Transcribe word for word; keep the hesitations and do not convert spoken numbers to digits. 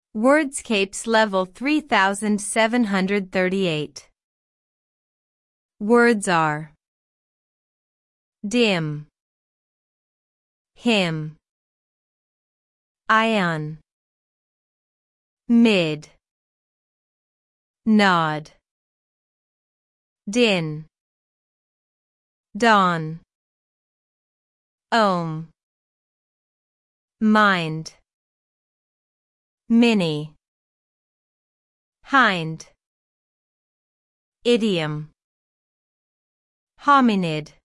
Wordscapes level three thousand seven hundred thirty-eight. Words are dim, him, ion, mid, nod, din, dawn, ohm, mind, mini, hind, idiom, hominid.